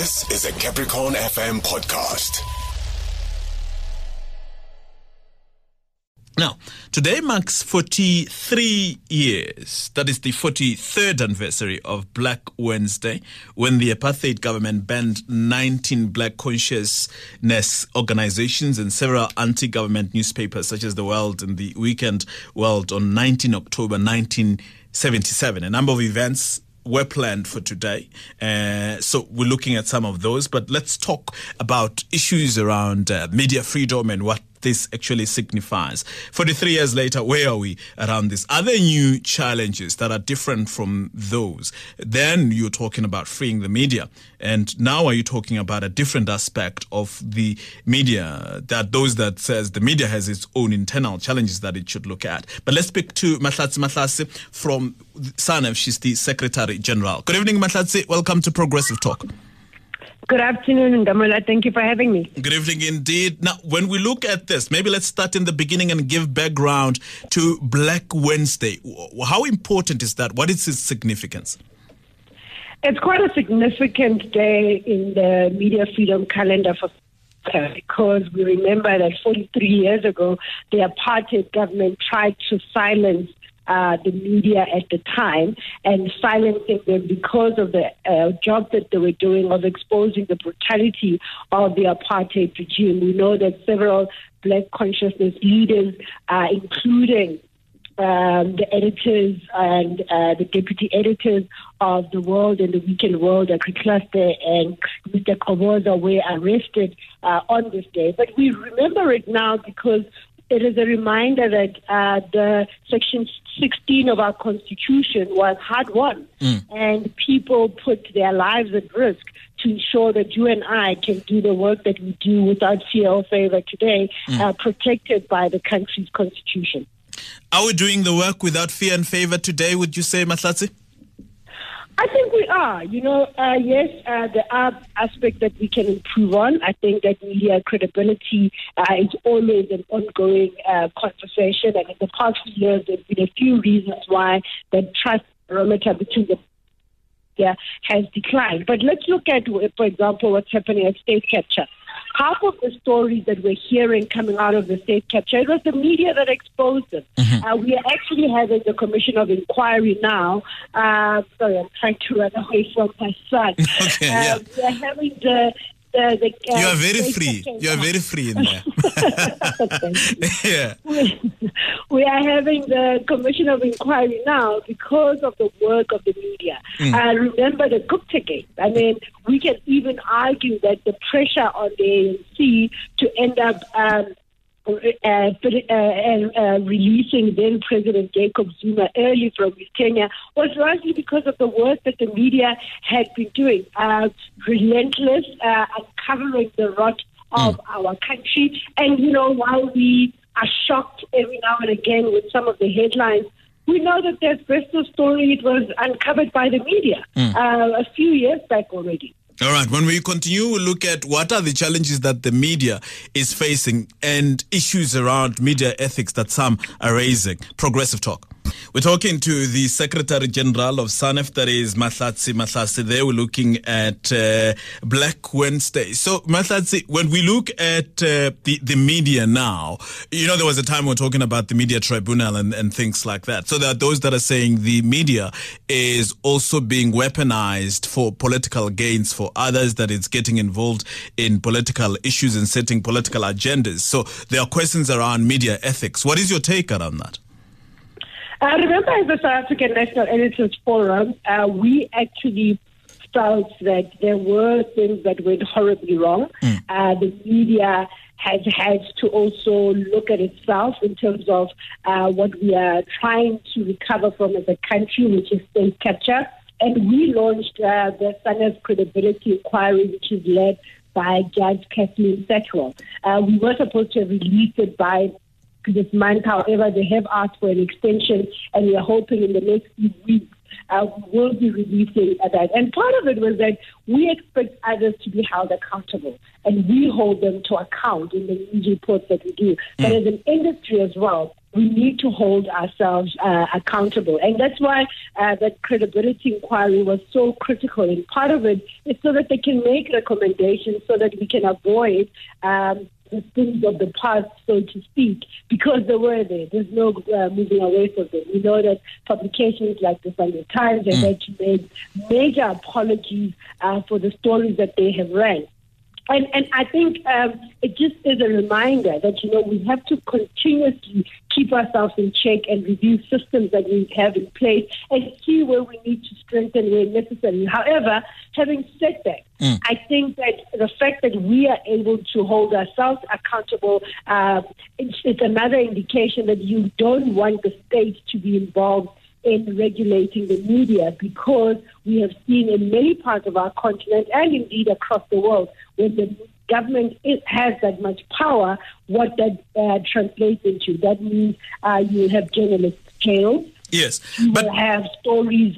This is a Capricorn FM podcast. Now, today marks 43 years. That is the 43rd anniversary of Black Wednesday, when the apartheid government banned 19 black consciousness organizations and several anti-government newspapers such as The World and the Weekend World on 19 October 1977. A number of events were planned for today. So we're looking at some of those, but let's talk about issues around media freedom and what this actually signifies. 43 years later, where are we around this? Are there new challenges that are different from those? Then you're talking about freeing the media. And now are you talking about a different aspect of the media, that those that says the media has its own internal challenges that it should look at? But let's speak to Mahlatsi from SANEF. She's the Secretary General. Good evening, Mahlatsi. Welcome to Progressive Talk. Good afternoon, Ngamola. Thank you for having me. Good evening indeed. Now, when we look at this, maybe let's start in the beginning and give background to Black Wednesday. How important is that? What is its significance? It's quite a significant day in the media freedom calendar for because we remember that 43 years ago, the apartheid government tried to silence the media at the time and silencing them because of the job that they were doing of exposing the brutality of the apartheid regime. We know that several black consciousness leaders, including the editors and the deputy editors of The World and the Weekend World, Cluster and Mr. Koboza, were arrested on this day. But we remember it now because it is a reminder that the Section 16 of our Constitution was hard won, and people put their lives at risk to ensure that you and I can do the work that we do without fear or favor today, protected by the country's Constitution. Are we doing the work without fear and favor today, would you say, Mahlatsi? I think we are. Yes, there are aspects that we can improve on. I think that media credibility is always an ongoing conversation. And in the past few years, there have been a few reasons why the trust barometer between the media has declined. But let's look at, for example, what's happening at state capture. Half of the stories that we're hearing coming out of the state capture, it was the media that exposed them. We are actually having the Commission of Inquiry now. Sorry, I'm trying to run away from my son. We are having you are very free. You are very free in there. Yeah. We are having the Commission of Inquiry now because of the work of the media. Remember the Gupta case. I mean, we can even argue that the pressure on the ANC to end up releasing then President Jacob Zuma early from his tenure was largely because of the work that the media had been doing, relentless, uncovering the rot of our country. And, while we are shocked every now and again with some of the headlines, we know that the asbestos story, it was uncovered by the media a few years back already. All right. When we continue, we'll look at what are the challenges that the media is facing and issues around media ethics that some are raising. Progressive Talk. We're talking to the Secretary General of SANEF, that is Mahlatsi. There we're looking at Black Wednesday. So, Mahlatsi, when we look at the media now, there was a time we were talking about the media tribunal and things like that. So there are those that are saying the media is also being weaponized for political gains, for others that it's getting involved in political issues and setting political agendas. So there are questions around media ethics. What is your take around that? Remember, as the South African National Editors Forum, we actually felt that there were things that went horribly wrong. The media has had to also look at itself in terms of what we are trying to recover from as a country, which is state capture. And we launched the SANEF Credibility Inquiry, which is led by Judge Kathleen Satchwell. We were supposed to have released it by this month. However, they have asked for an extension, and we are hoping in the next few weeks we will be releasing that. And part of it was that we expect others to be held accountable, and we hold them to account in the news reports that we do. But as an industry as well, we need to hold ourselves accountable. And that's why that credibility inquiry was so critical. And part of it is so that they can make recommendations so that we can avoid the sins of the past, so to speak, because they were there. There's no moving away from them. We know that publications like the Sunday Times have had to make major apologies for the stories that they have ran. And I think it just is a reminder that, we have to continuously keep ourselves in check and review systems that we have in place and see where we need to strengthen where necessary. However, having said that, I think that the fact that we are able to hold ourselves accountable, it's another indication that you don't want the state to be involved in regulating the media, because we have seen in many parts of our continent and indeed across the world, when the government has that much power, what that translates into. That means you have journalists jailed. Yes. You will have stories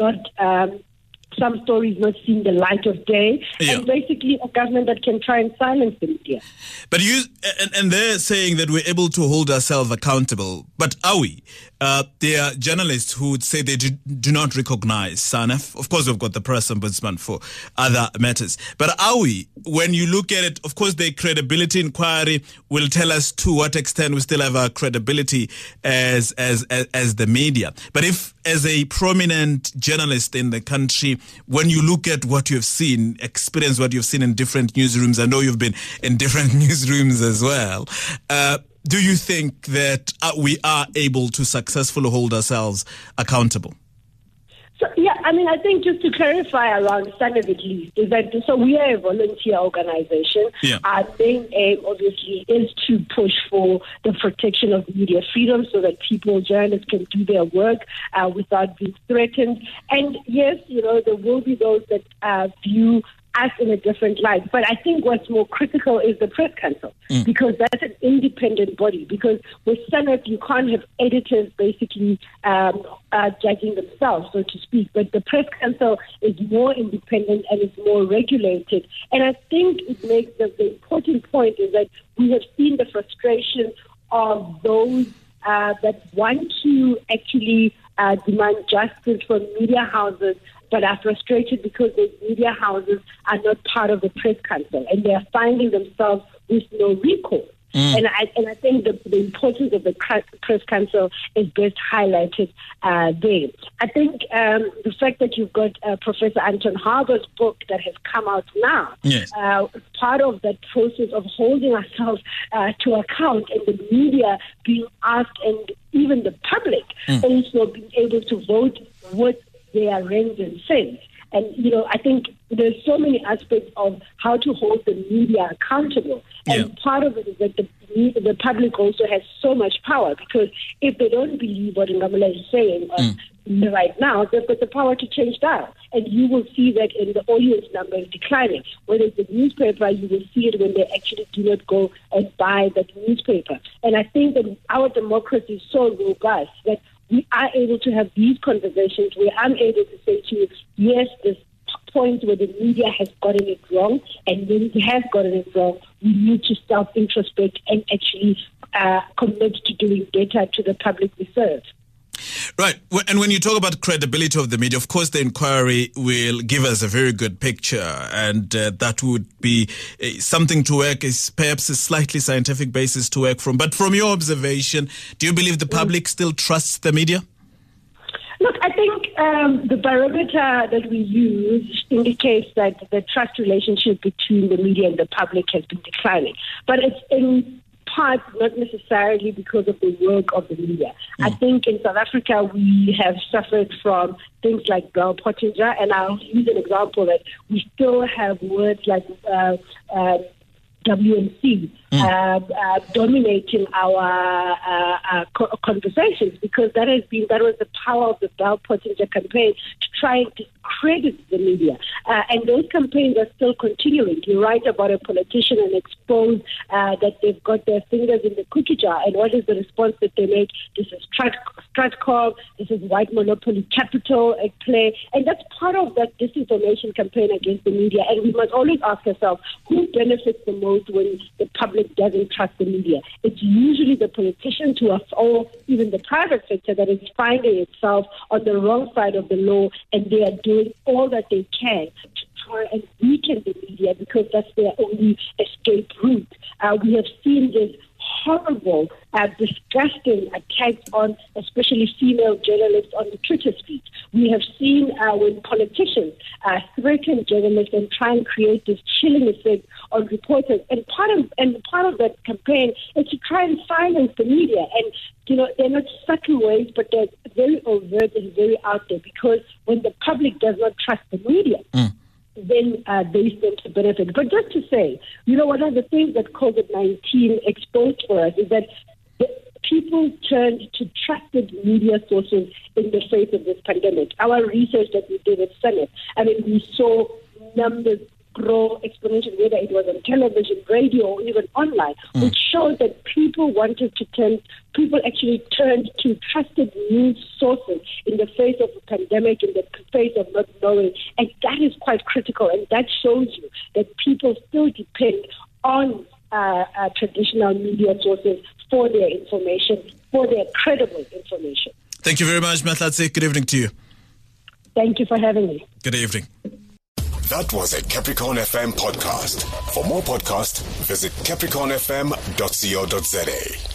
some stories not seeing the light of day, and basically a government that can try and silence the media. But and they're saying that we're able to hold ourselves accountable, but are we? There are journalists who would say they do not recognize SANEF. Of course, we've got the press ombudsman for other matters. But are we? When you look at it, of course, the credibility inquiry will tell us to what extent we still have our credibility as the media. But if, as a prominent journalist in the country, when you look at what you've seen, experience what you've seen in different newsrooms, I know you've been in different newsrooms as well, do you think that we are able to successfully hold ourselves accountable? So, I think just to clarify around SANEF at least, is that so we are a volunteer organization. Our main aim, obviously, is to push for the protection of media freedom so that journalists can do their work without being threatened. And yes, there will be those that view us in a different light. But I think what's more critical is the Press Council, because that's an independent body. Because with SANEF, you can't have editors basically judging themselves, so to speak. But the Press Council is more independent and is more regulated. And I think it makes the important point is that we have seen the frustration of those that want to actually demand justice from media houses, but are frustrated because the media houses are not part of the Press Council, and they are finding themselves with no recourse. And I think the importance of the Press Council is best highlighted there. I think the fact that you've got Professor Anton Harber's book that has come out now, part of that process of holding ourselves to account, and the media being asked, and even the public also being able to vote with their range and sense. And, I think there's so many aspects of how to hold the media accountable. And part of it is that the public also has so much power, because if they don't believe what Ngamula is saying right now, they've got the power to change that. And you will see that in the audience numbers declining. Whether it's the newspaper, you will see it when they actually do not go and buy that newspaper. And I think that our democracy is so robust that we are able to have these conversations where I'm able to say to you, yes, there's points where the media has gotten it wrong, and when it has gotten it wrong, we need to self-introspect and actually commit to doing better to the public we serve. Right. And when you talk about credibility of the media, of course, the inquiry will give us a very good picture, and that would be something to work, is perhaps a slightly scientific basis to work from. But from your observation, do you believe the public still trusts the media? Look, I think the barometer that we use indicates that the trust relationship between the media and the public has been declining. But it's in part not necessarily because of the work of the media. I think in South Africa we have suffered from things like Bell Pottinger, and I'll use an example that we still have words like WMC dominating our conversations, because that was the power of the Bell Pottinger campaign to try and discredit the media. And those campaigns are still continuing. You write about a politician and expose that they've got their fingers in the cookie jar. And what is the response that they make? This is Stratcom, this is white monopoly capital at play. And that's part of that disinformation campaign against the media. And we must always ask ourselves, who benefits the most when the public doesn't trust the media? It's usually the politicians who are, or even the private sector that is finding itself on the wrong side of the law, and they are doing all that they can to try and weaken the media because that's their only escape route. We have seen this horrible, disgusting attacks on especially female journalists on the Twitter feed. We have seen when politicians threaten journalists and try and create this chilling effect on reporters. And part of that campaign is to try and silence the media. And they're not subtle ways, but they're very overt and very out there, because when the public does not trust the media, then they stand to benefit. But just to say, one of the things that COVID-19 exposed for us is that people turned to trusted media sources in the face of this pandemic. Our research that we did at Summit, we saw numbers grow exponentially, whether it was on television, radio, or even online, which showed that people actually turned to trusted news sources in the face of a pandemic, in the face of not knowing. And that is quite critical. And that shows you that people still depend on traditional media sources for their information, for their credible information. Thank you very much, Mahlatsi. Good evening to you. Thank you for having me. Good evening. That was a Capricorn FM podcast. For more podcasts, visit capricornfm.co.za.